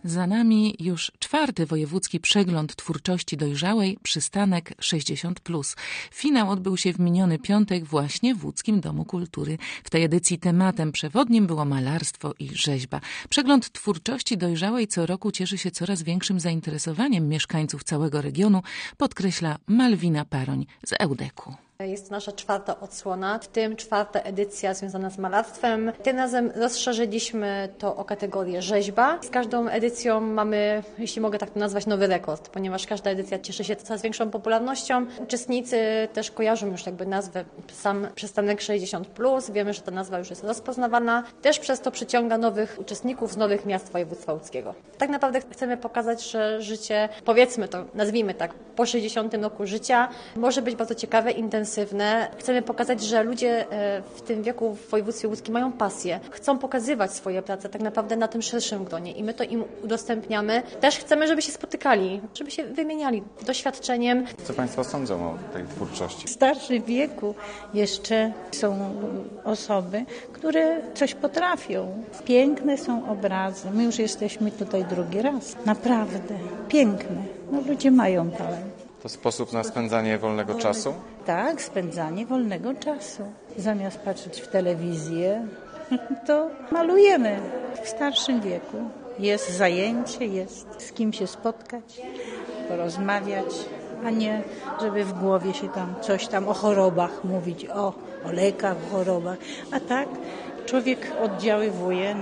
Za nami już 4. Wojewódzki Przegląd Twórczości Dojrzałej Przystanek 60+. Finał odbył się w miniony piątek właśnie w Łódzkim Domu Kultury. W tej edycji tematem przewodnim było malarstwo i rzeźba. Przegląd Twórczości Dojrzałej co roku cieszy się coraz większym zainteresowaniem mieszkańców całego regionu, podkreśla Malwina Paroń z Ełdeku. Jest to nasza 4. odsłona, w tym 4. edycja związana z malarstwem. Tym razem rozszerzyliśmy to o kategorię rzeźba. Z każdą edycją mamy, jeśli mogę tak to nazwać, nowy rekord, ponieważ każda edycja cieszy się coraz większą popularnością. Uczestnicy też kojarzą już jakby nazwę sam Przystanek 60+. Wiemy, że ta nazwa już jest rozpoznawana. Też przez to przyciąga nowych uczestników z nowych miast województwa łódzkiego. Tak naprawdę chcemy pokazać, że życie, powiedzmy to, nazwijmy tak, po 60. roku życia może być bardzo ciekawe, intensywne. Chcemy pokazać, że ludzie w tym wieku w województwie łódzkim mają pasję. Chcą pokazywać swoje prace tak naprawdę na tym szerszym gronie i my to im udostępniamy. Też chcemy, żeby się spotykali, żeby się wymieniali doświadczeniem. Co Państwo sądzą o tej twórczości? W starszym wieku jeszcze są osoby, które coś potrafią. Piękne są obrazy. My już jesteśmy tutaj drugi raz. Naprawdę piękne. No, ludzie mają talent. To sposób na spędzanie wolnego czasu? Tak, spędzanie wolnego czasu. Zamiast patrzeć w telewizję, to malujemy w starszym wieku. Jest zajęcie, jest z kim się spotkać, porozmawiać, a nie żeby w głowie się tam coś tam o chorobach mówić, o lekach, o chorobach. A tak człowiek oddziaływuje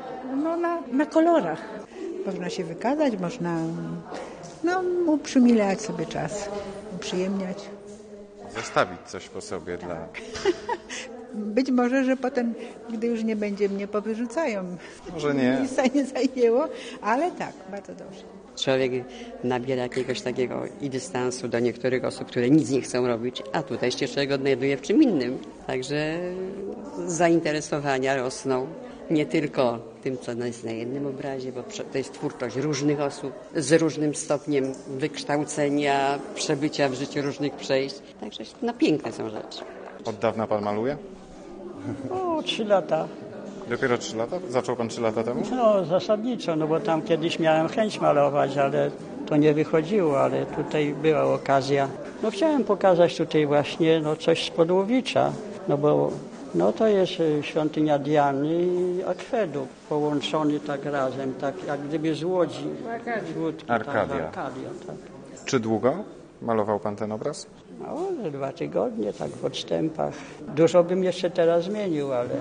na kolorach. Można się wykazać, można uprzymilać sobie czas, uprzyjemniać. Zostawić coś po sobie dla... Być może, że potem, gdy już nie będzie, mnie powyrzucają. Może nie. Miejsca nie zajęło, ale tak, bardzo dobrze. Człowiek nabiera jakiegoś takiego i dystansu do niektórych osób, które nic nie chcą robić, a tutaj się człowiek odnajduje w czym innym. Także zainteresowania rosną. Nie tylko tym, co jest na jednym obrazie, bo to jest twórczość różnych osób z różnym stopniem wykształcenia, przebycia w życiu różnych przejść. Także piękne są rzeczy. Od dawna Pan maluje? 3 lata. Dopiero 3 lata? Zaczął Pan 3 lata temu? No zasadniczo, bo tam kiedyś miałem chęć malować, ale to nie wychodziło, ale tutaj była okazja. Chciałem pokazać tutaj właśnie coś z Podłowicza, bo to jest świątynia Diany i akwedukt połączony tak razem, tak jak gdyby z Łodzi. Arkadia. Arkadia, tak. Czy długo malował Pan ten obraz? 2 tygodnie, tak w odstępach. Dużo bym jeszcze teraz zmienił, ale...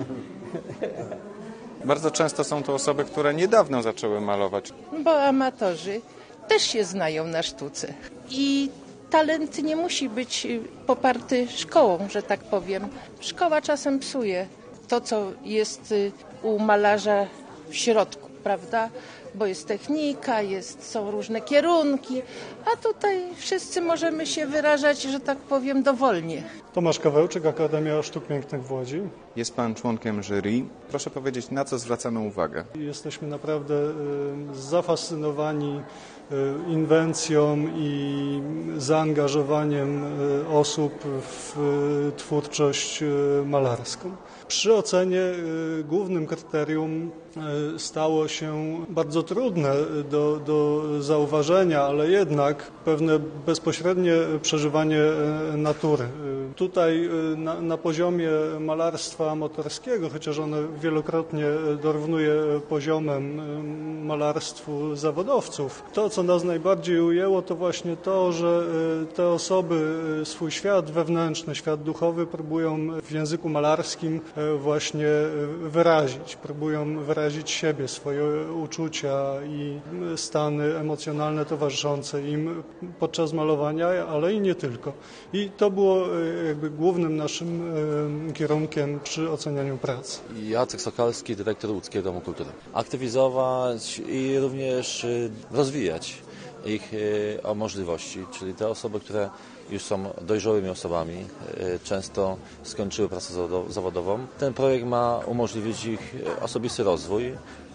Bardzo często są to osoby, które niedawno zaczęły malować. Bo amatorzy też się znają na sztuce i talent nie musi być poparty szkołą, że tak powiem. Szkoła czasem psuje to, co jest u malarza w środku, prawda? Bo jest technika, są różne kierunki, a tutaj wszyscy możemy się wyrażać, że tak powiem, dowolnie. Tomasz Kawełczyk, Akademia Sztuk Pięknych w Łodzi. Jest Pan członkiem jury. Proszę powiedzieć, na co zwracamy uwagę? Jesteśmy naprawdę zafascynowani inwencją i zaangażowaniem osób w twórczość malarską. Przy ocenie głównym kryterium stało się bardzo trudne do zauważenia, ale jednak pewne bezpośrednie przeżywanie natury. Tutaj na poziomie malarstwa amatorskiego, chociaż one wielokrotnie dorównuje poziomem malarstwu zawodowców, to co nas najbardziej ujęło to właśnie to, że te osoby swój świat wewnętrzny, świat duchowy próbują w języku malarskim właśnie wyrazić. Próbują wyrazić siebie, swoje uczucia i stany emocjonalne towarzyszące im podczas malowania, ale i nie tylko. I to było jakby głównym naszym kierunkiem przy ocenianiu prac. Jacek Sokalski, dyrektor Łódzkiego Domu Kultury. Aktywizować i również rozwijać ich możliwości, czyli te osoby, które już są dojrzałymi osobami, często skończyły pracę zawodową. Ten projekt ma umożliwić ich osobisty rozwój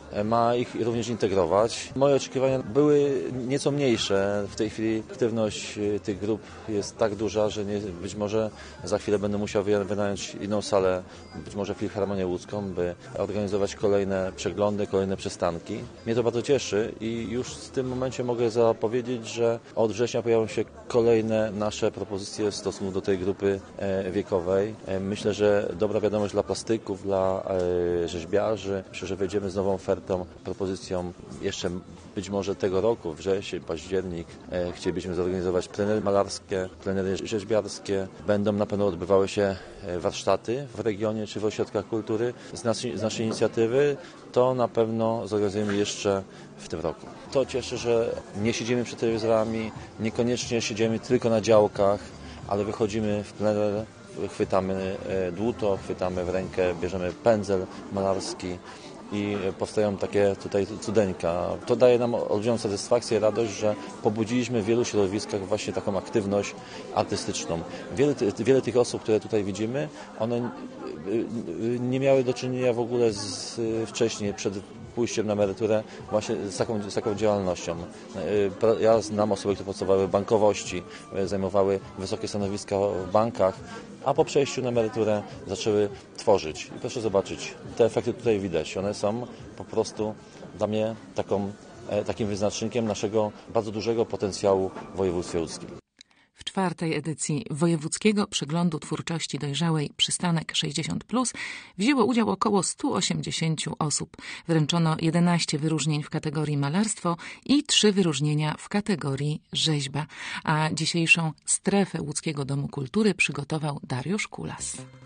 ma ich również integrować. Moje oczekiwania były nieco mniejsze. W tej chwili aktywność tych grup jest tak duża, że być może za chwilę będę musiał wynająć inną salę, być może Filharmonię Łódzką, by organizować kolejne przeglądy, kolejne przystanki. Mnie to bardzo cieszy i już w tym momencie mogę zapowiedzieć, że od września pojawią się kolejne nasze propozycje w stosunku do tej grupy wiekowej. Myślę, że dobra wiadomość dla plastyków, dla rzeźbiarzy. Myślę, że wejdziemy z nową ofertą, propozycją jeszcze być może tego roku, wrzesień, październik. Chcielibyśmy zorganizować plenery malarskie, plenery rzeźbiarskie. Będą na pewno odbywały się warsztaty w regionie czy w ośrodkach kultury. Z naszej inicjatywy to na pewno zorganizujemy jeszcze w tym roku. To cieszy, że nie siedzimy przed telewizorami, niekoniecznie siedzimy tylko na działkach, ale wychodzimy w plener, chwytamy dłuto, chwytamy w rękę, bierzemy pędzel malarski i powstają takie tutaj cudeńka. To daje nam olbrzymią satysfakcję, radość, że pobudziliśmy w wielu środowiskach właśnie taką aktywność artystyczną. Wiele tych osób, które tutaj widzimy, one nie miały do czynienia w ogóle wcześniej, przed pójściem na emeryturę właśnie z taką działalnością. Ja znam osoby, które pracowały w bankowości, zajmowały wysokie stanowiska w bankach, a po przejściu na emeryturę zaczęły tworzyć. I proszę zobaczyć, te efekty tutaj widać. One są po prostu dla mnie takim wyznacznikiem naszego bardzo dużego potencjału w województwie łódzkim. W 4. edycji Wojewódzkiego Przeglądu Twórczości Dojrzałej Przystanek 60+, wzięło udział około 180 osób. Wręczono 11 wyróżnień w kategorii malarstwo i 3 wyróżnienia w kategorii rzeźba. A dzisiejszą strefę Łódzkiego Domu Kultury przygotował Dariusz Kulas.